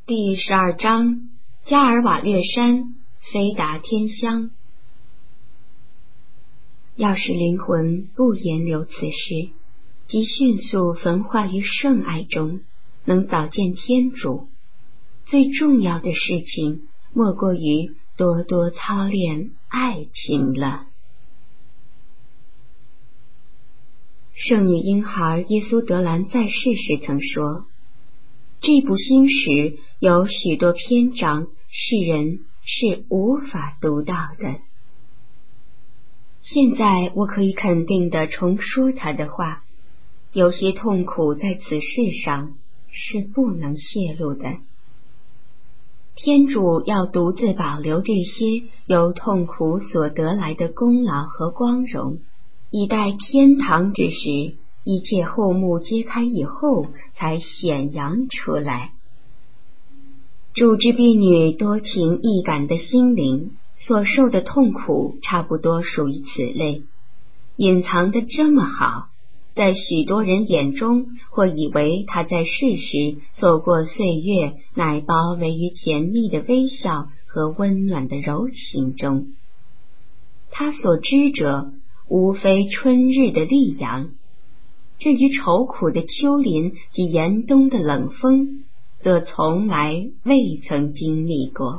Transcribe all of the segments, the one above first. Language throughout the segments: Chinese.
第12章，加尔瓦略山，飞达天乡。要使灵魂不言留此世，即迅速焚化于圣爱中，能早见天主，最重要的事情莫过于多多操练爱情了。圣女婴孩耶稣德兰在世时曾说，这部新史有许多篇章，世人是无法读到的。现在我可以肯定地重说他的话，有些痛苦在此世上是不能泄露的。天主要独自保留这些由痛苦所得来的功劳和光荣，以待天堂之时，一切后幕揭开以后才显扬出来。主之婢女多情易感的心灵所受的痛苦差不多属于此类，隐藏得这么好，在许多人眼中或以为他在世时走过岁月乃包围于甜蜜的微笑和温暖的柔情中。他所知者无非春日的丽阳，至于愁苦的秋林及严冬的冷风，则从来未曾经历过。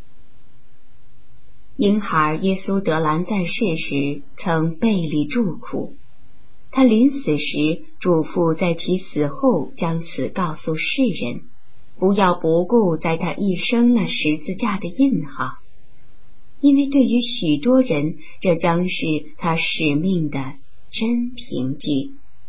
婴孩耶稣德兰在世时曾背离祝苦，他临死时嘱咐在其死后将此告诉世人，不要不顾在他一生那十字架的印号，因为对于许多人，这将是他使命的真凭据。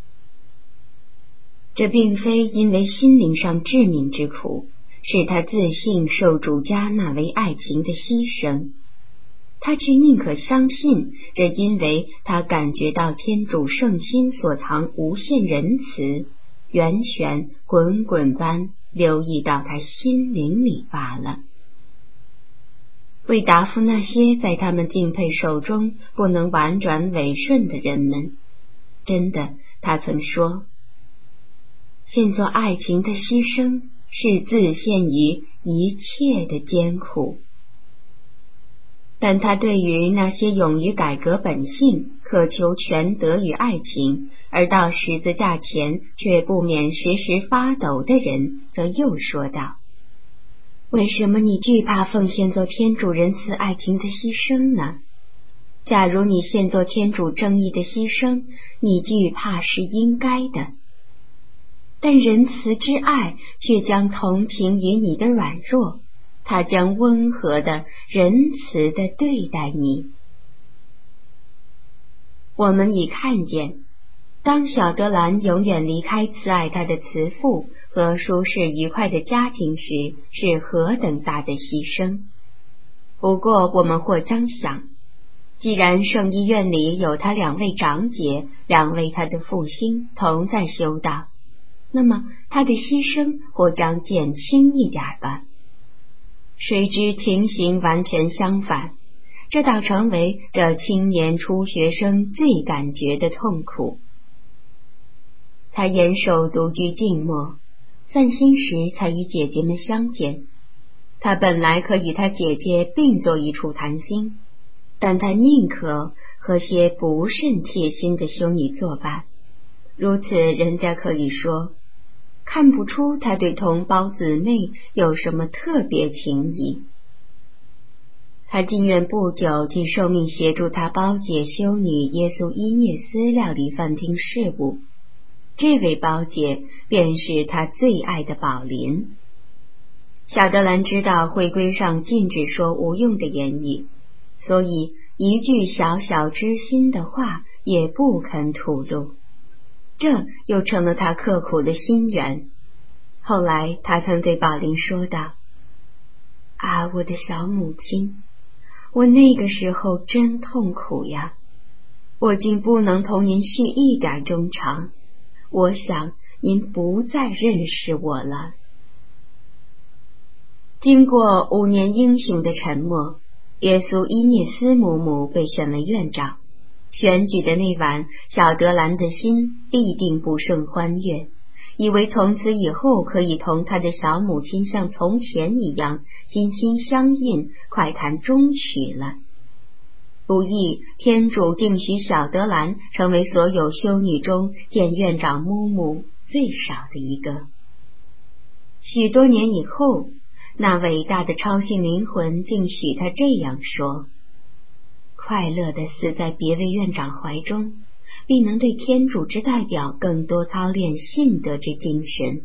这并非因为心灵上致命之苦，是他自信受主加纳为爱情的牺牲，他却宁可相信，这因为他感觉到天主圣心所藏无限仁慈，源泉滚滚般流溢到他心灵里罢了。为答复那些在他们敬佩手中不能婉转违顺的人们，真的，他曾说，现做爱情的牺牲是自陷于一切的艰苦。但他对于那些勇于改革本性，渴求全德与爱情，而到十字架前却不免时时发抖的人，则又说道，为什么你惧怕奉献做天主仁慈爱情的牺牲呢？假如你献做天主正义的牺牲，你惧怕是应该的。但仁慈之爱却将同情于你的软弱，他将温和的、仁慈的对待你。我们已看见，当小德兰永远离开慈爱他的慈父和舒适愉快的家庭时，是何等大的牺牲。不过我们或将想，既然圣医院里有他2位长姐，2位他的父亲同在修道，那么他的牺牲或将减轻一点吧。谁知情形完全相反，这倒成为这青年初学生最感觉的痛苦。他严守独居静默，散心时才与姐姐们相见。他本来可与他姐姐并坐一处谈心，但他宁可和些不甚贴心的修女作伴，如此人家可以说，看不出他对同胞姊妹有什么特别情谊。他竟愿不久即受命协助他胞姐修女耶稣伊涅斯料理饭厅事务，这位胞姐便是他最爱的宝琳。小德兰知道会规上禁止说无用的言语，所以一句小小知心的话也不肯吐露，这又成了他刻苦的心源。后来他曾对宝琳说道，啊，我的小母亲，我那个时候真痛苦呀，我竟不能同您叙一点衷肠，我想您不再认识我了。经过5年英雄的沉默，耶稣伊涅斯母母被选为院长。选举的那晚，小德兰的心必定不胜欢悦， 以为从此以后可以同他的小母亲像从前一样心心相印，快看终曲了。不意天主定许小德兰成为所有修女中见院长木木最少的一个。许多年以后，那伟大的超性灵魂竟许他这样说：快乐地死在别位院长怀中，必能对天主之代表更多操练信德之精神。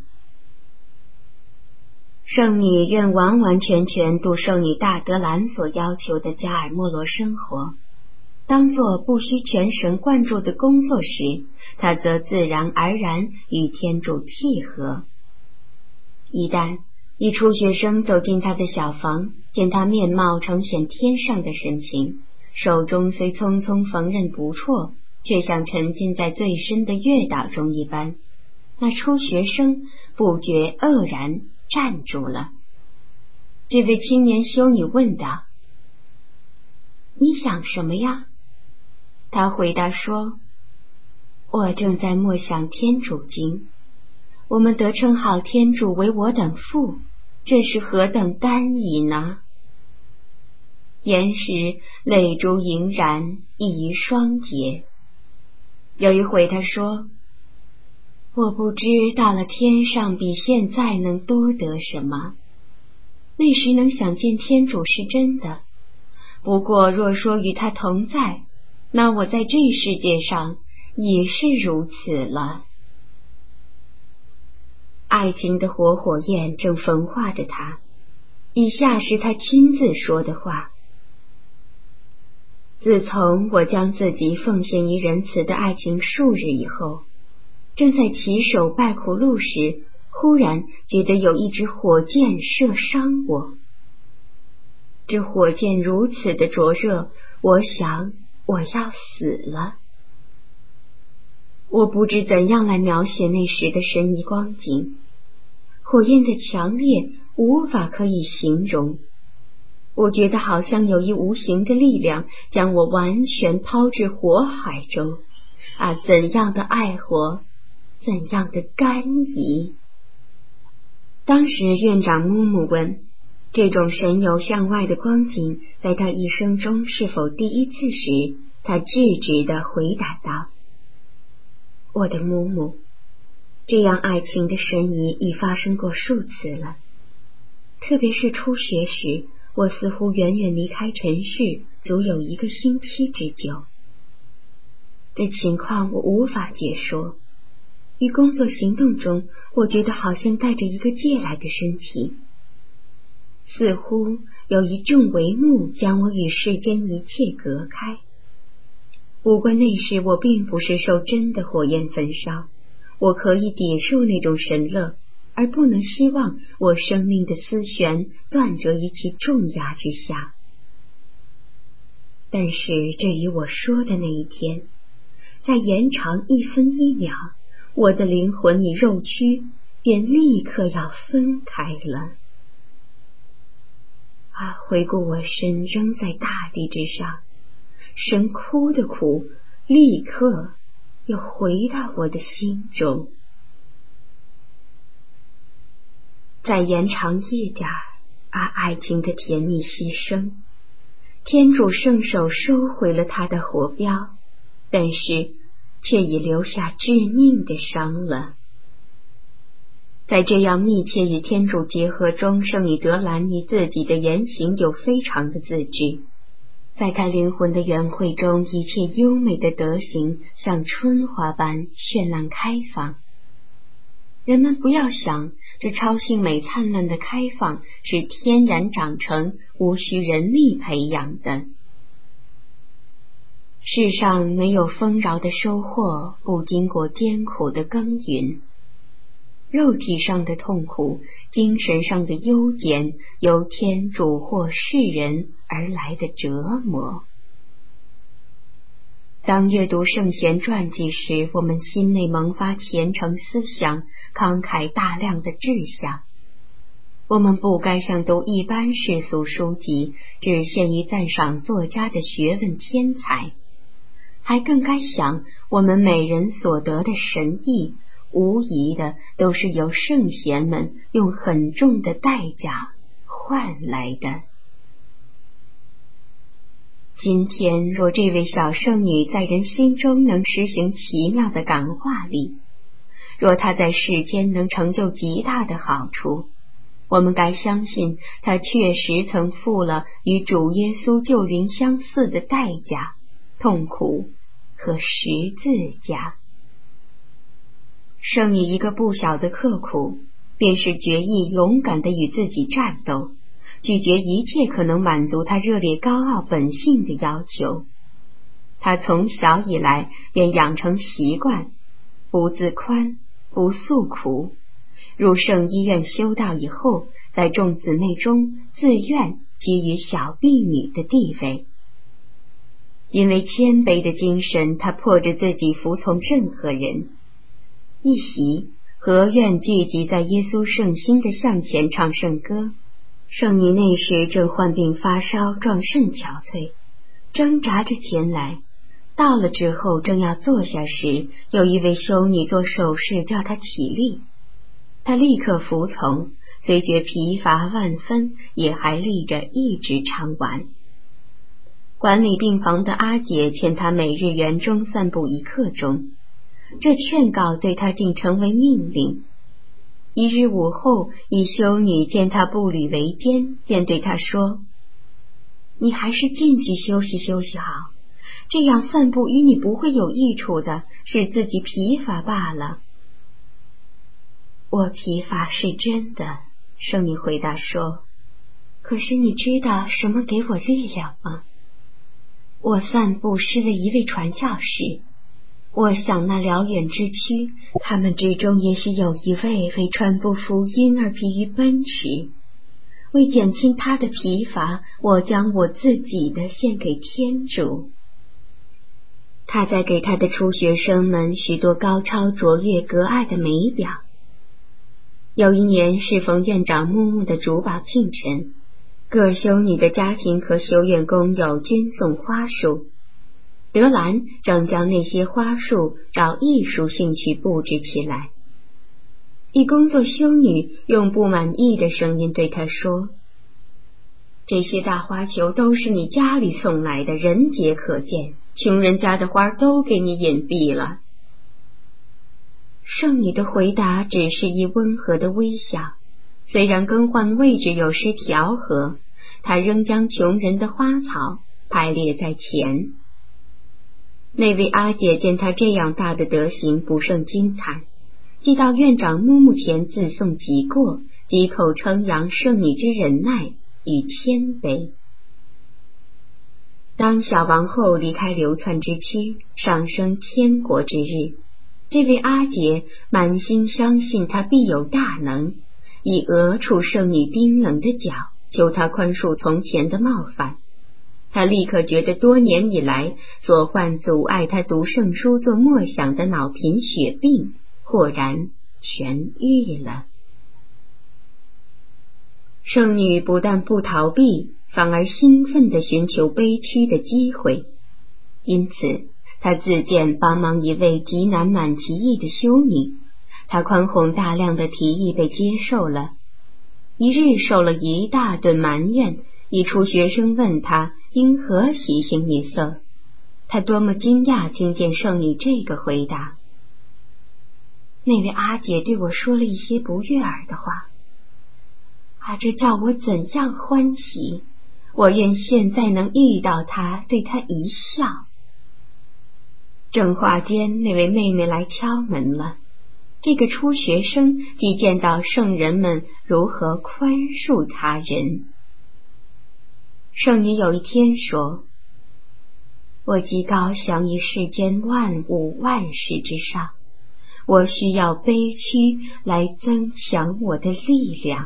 圣女愿完完全全度圣女大德兰所要求的加尔默罗生活，当作不需全神贯注的工作时，她则自然而然与天主契合。一旦一初学生走进他的小房，见他面貌呈现天上的神情，手中虽匆匆缝纫不辍，却像沉浸在最深的月岛中一般，那初学生不觉愕然站住了。这位青年修女问道：你想什么呀？他回答说：我正在默想天主经，我们得称号天主为我等父，这是何等甘饴呢？言时泪珠盈然，溢于双睫。有一回他说：我不知到了天上比现在能多得什么，那时能想见天主是真的，不过若说与他同在，那我在这世界上也是如此了。爱情的活火焰正焚化着他，以下是他亲自说的话：自从我将自己奉献于仁慈的爱情数日以后，正在起手拜苦路时，忽然觉得有一支火箭射伤我。这火箭如此的灼热，我想我要死了。我不知怎样来描写那时的神异光景，火焰的强烈无法可以形容。我觉得好像有一无形的力量将我完全抛至火海中，怎样的爱火，怎样的甘饴。当时院长木木问，这种神游向外的光景在他一生中是否第一次时，他直直地回答道：我的木木，这样爱情的神移已发生过数次了，特别是初学时，我似乎远远离开尘世足有1个星期之久。这情况我无法解说，于工作行动中，我觉得好像带着一个借来的身体，似乎有一重帷幕将我与世间一切隔开。不过那时我并不是受真的火焰焚烧，我可以抵受那种神乐，而不能希望我生命的丝弦断折于其重压之下。但是这与我说的那一天，再延长1分1秒，我的灵魂与肉躯便立刻要分开了。回顾我身仍在大地之上，神哭的苦立刻又回到我的心中。再延长一点，爱情的甜蜜牺牲，天主圣手收回了他的火标，但是却已留下致命的伤了。在这样密切与天主结合中，圣女德兰与自己的言行有非常的自知，在他灵魂的圆会中，一切优美的德行像春花般绚烂开放。人们不要想这超性美灿烂的开放是天然长成，无需人力培养的。世上没有丰饶的收获不经过艰苦的耕耘，肉体上的痛苦，精神上的优简，由天主或世人而来的折磨。当阅读圣贤传记时，我们心内萌发虔诚思想，慷慨大量的志向。我们不该像读一般世俗书籍，只限于赞赏作家的学问天才，还更该想我们每人所得的神意， 无疑的都是由圣贤们用很重的代价换来的。今天若这位小圣女在人心中能实行奇妙的感化力，若她在世间能成就极大的好处，我们该相信她确实曾付了与主耶稣救灵相似的代价、痛苦和十字架。圣女一个不小的刻苦，便是决意勇敢地与自己战斗，拒绝一切可能满足她热烈高傲本性的要求。她从小以来便养成习惯，不自宽，不诉苦。入圣医院修道以后，在众姊妹中自愿居于小婢女的地位。因为谦卑的精神，她迫着自己服从任何人。一席和院聚集在耶稣圣心的像前唱圣歌。圣女那时正患病发烧，状甚憔悴，挣扎着前来。到了之后，正要坐下时，有一位修女做手势叫她起立。她立刻服从，虽觉疲乏万分，也还立着一直唱完。管理病房的阿姐劝她每日园中散步1刻钟，这劝告对她竟成为命令。一日午后，一修女见她步履维艰，便对她说：“你还是进去休息休息好，这样散步与你不会有益处的，使自己疲乏罢了。”我疲乏是真的，圣女回答说，可是你知道什么给我力量吗？我散步失了一位传教士，我想那辽远之区，他们之中也许有一位为传播福音而疲于奔驰。为减轻他的疲乏，我将我自己的献给天主。他在给他的初学生们许多高超卓越格爱的美表。有一年适逢院长木木的主保庆辰，各修女的家庭和修院工友均送花束。德兰正将那些花束照艺术兴趣布置起来。一工作修女用不满意的声音对他说：“这些大花球都是你家里送来的，人杰可见，穷人家的花都给你隐蔽了。”圣女的回答只是一温和的微笑，虽然更换位置有失调和，她仍将穷人的花草排列在前。那位阿姐见她这样大的德行不胜惊叹，即到院长木木前自颂己过，几口称扬圣女之忍耐与谦卑。当小王后离开流窜之区，上升天国之日，这位阿姐满心相信她必有大能，以额触圣女冰冷的脚，求她宽恕从前的冒犯。她立刻觉得多年以来所患阻碍她读圣书做默想的脑贫血病豁然痊愈了。圣女不但不逃避，反而兴奋地寻求悲屈的机会，因此她自荐帮忙一位极难满其意的修女。她宽宏大量的提议被接受了。一日受了一大顿埋怨，一出学生问她因何喜形于色，她多么惊讶听见圣女这个回答。那位阿姐对我说了一些不悦耳的话，这叫我怎样欢喜！我愿现在能遇到她，对她一笑。正话间，那位妹妹来敲门了。这个初学生即见到圣人们如何宽恕他人。圣女有一天说：“我极高翔于世间万物万事之上，我需要悲屈来增强我的力量。”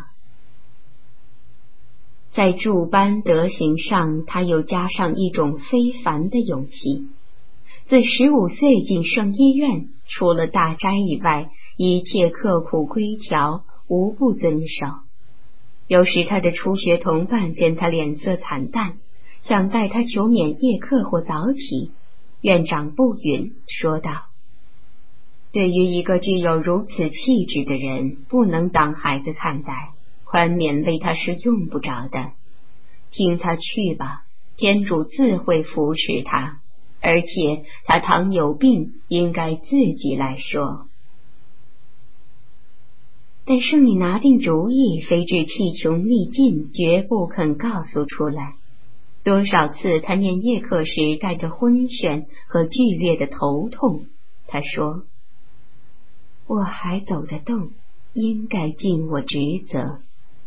在诸般德行上，他又加上一种非凡的勇气。自15岁进圣医院，除了大斋以外，一切刻苦规条无不遵守。有时他的初学同伴见他脸色惨淡，想带他求免夜课或早起，院长不允，说道：“ 对于一个具有如此气质的人，不能当孩子看待，宽勉为他是用不着的。听他去吧，天主自会扶持他，而且他倘有病，应该自己来说。但圣女拿定主意，非至气穷力尽，绝不肯告诉出来。多少次他念夜课时带着昏眩和剧烈的头痛，他说：我还走得动，应该尽我职责。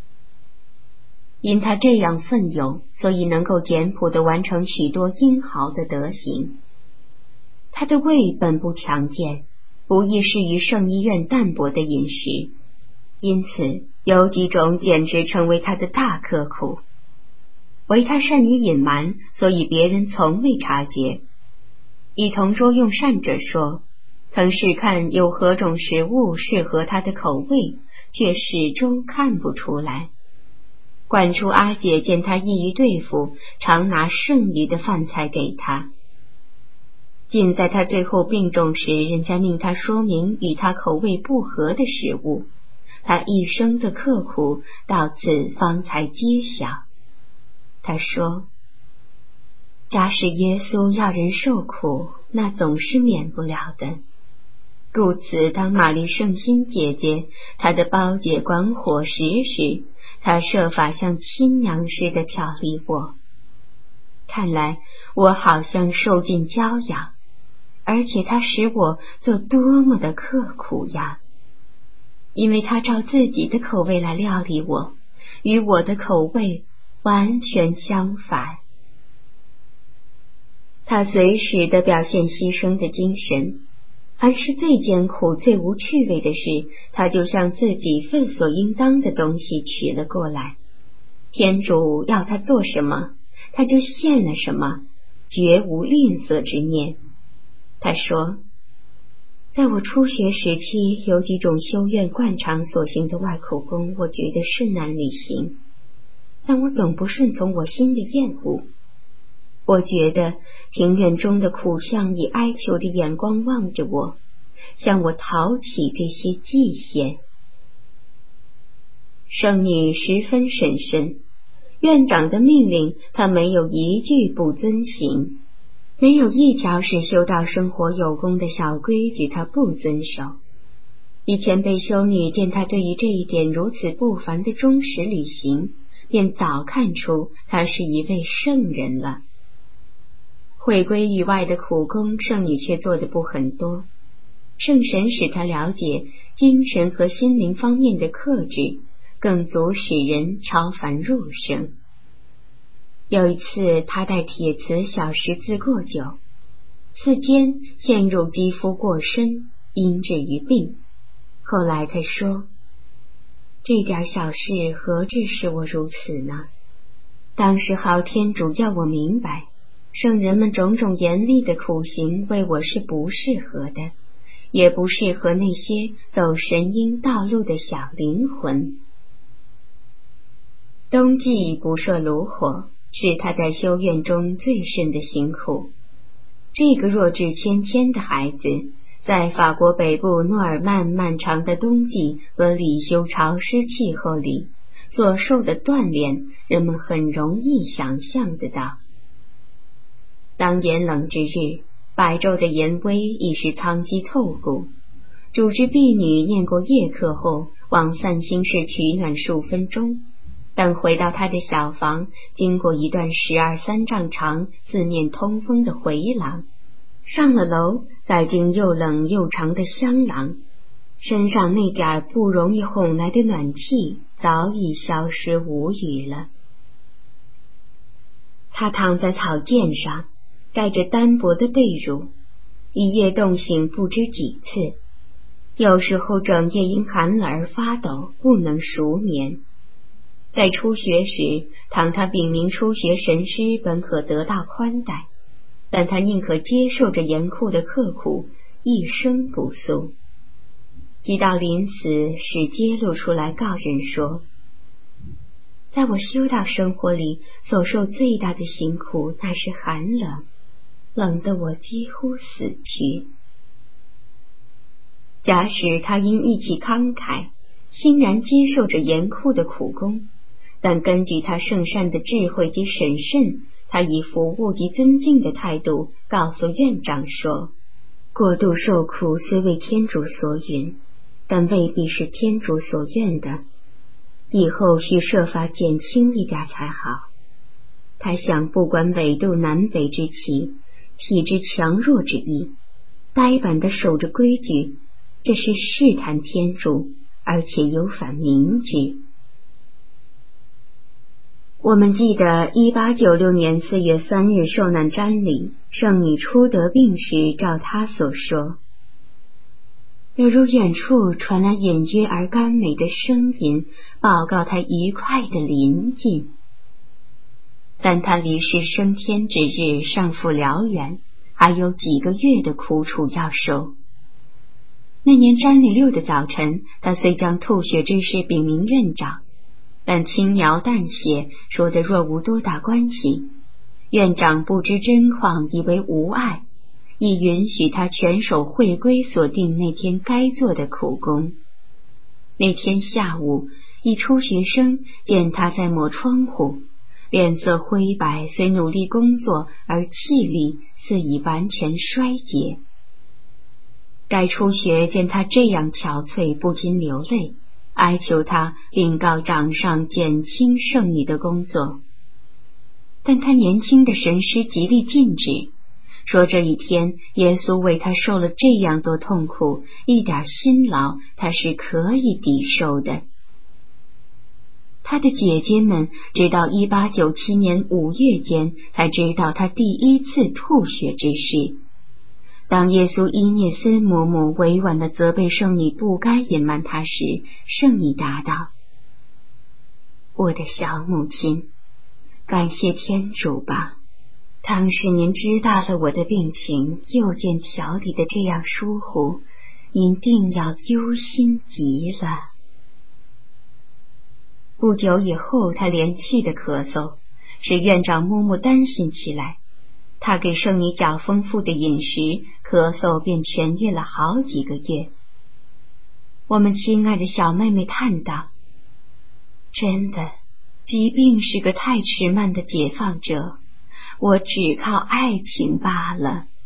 因他这样奋勇，所以能够简朴地完成许多英豪的德行。他的胃本不强健，不易适于圣医院淡薄的饮食，因此有几种简直成为他的大刻苦。唯他善于隐瞒，所以别人从未察觉。一同桌用膳者说，曾试看有何种食物适合他的口味，却始终看不出来。管厨阿姐见他易于对付，常拿剩余的饭菜给他。仅在他最后病重时，人家命他说明与他口味不合的食物，他一生的刻苦到此方才揭晓。他说，假使耶稣要人受苦，那总是免不了的。故此当玛丽圣心姐姐她的包姐管伙食时，他设法像亲娘似的调理我。看来我好像受尽娇养，而且他使我做多么的刻苦呀！因为他照自己的口味来料理我，与我的口味完全相反。他随时地表现牺牲的精神，凡是最艰苦最无趣味的事，他就像自己分所应当的东西取了过来。天主要他做什么，他就献了什么，绝无吝啬之念。他说，在我初学时期，有几种修院惯常所行的外口工，我觉得甚难履行，但我总不顺从我心的厌恶。我觉得庭院中的苦相以哀求的眼光望着我，向我讨起这些祭献。圣女十分审慎，院长的命令她没有一句不遵行，没有一条是修道生活有功的小规矩她不遵守。以前辈修女见她对于这一点如此不凡的忠实履行，便早看出她是一位圣人了。回归域外的苦工，圣女却做得不很多。圣神使她了解精神和心灵方面的克制，更足使人超凡入圣。有一次，她带铁瓷小石子过久，次间陷入肌肤过深，因至于病。后来她说，这点小事何至使我如此呢？当时好天主要我明白，圣人们种种严厉的苦行为我是不适合的，也不适合那些走神鹰道路的小灵魂。冬季不设炉火，是他在修院中最甚的辛苦。这个弱智谦谦的孩子，在法国北部诺尔曼漫长的冬季和里修潮湿气候里所受的锻炼，人们很容易想象得到。当炎冷之日，白昼的炎威已是苍肌透骨。主治婢女念过夜课后，往散心室取暖数分钟，等回到她的小房，经过一段12、3丈长、四面通风的回廊，上了楼，再经又冷又长的厢廊，身上那点不容易哄来的暖气早已消失无语了。她躺在草垫上，盖着单薄的被褥，一夜冻醒不知几次，有时候整夜因寒冷而发抖，不能熟眠。在初学时，倘他禀明初学神师，本可得到宽待，但他宁可接受着严酷的刻苦，一生不诉。直到临死时揭露出来，告人说，在我修道生活里所受最大的辛苦，那是寒冷，冷得我几乎死去。 假使他因义气慷慨，欣然接受着严酷的苦工，但根据他圣善的智慧及审慎，他以服务及尊敬的态度告诉院长说，过度受苦虽为天主所允，但未必是天主所愿的，以后需设法减轻一点才好。他想不管纬度南北之奇，体质强弱之异，呆板地守着规矩，这是试探天主，而且有反明知。我们记得1896年4月3日受难瞻礼，圣女初得病时照他所说，犹如远处传来隐约而甘美的声音，报告他愉快的临近。但他离世升天之日尚复辽远，还有几个月的苦楚要受。那年瞻礼6的早晨，他虽将吐血之事禀明院长，但轻描淡写，说得若无多大关系。院长不知真况，以为无碍，亦允许他全守会规所定那天该做的苦工。那天下午，一出学生见他在抹窗户，脸色灰白，虽努力工作，而气力似已完全衰竭。该初学见他这样憔悴，不禁流泪，哀求他禀告长上减轻圣女的工作。但他年轻的神师极力禁止，说这一天耶稣为他受了这样多痛苦，一点辛劳他是可以抵受的。他的姐姐们直到1897年5月间才知道他第一次吐血之事。当耶稣伊涅斯嬷嬷委婉地责备圣女不该隐瞒他时，圣女答道，我的小母亲，感谢天主吧，当时您知道了我的病情，又见调理的这样疏忽，您定要忧心极了。不久以后，他连续的咳嗽，使院长木木担心起来。他给圣女较丰富的饮食，咳嗽便痊愈了好几个月。我们亲爱的小妹妹叹道，真的，疾病是个太迟慢的解放者，我只靠爱情罢了。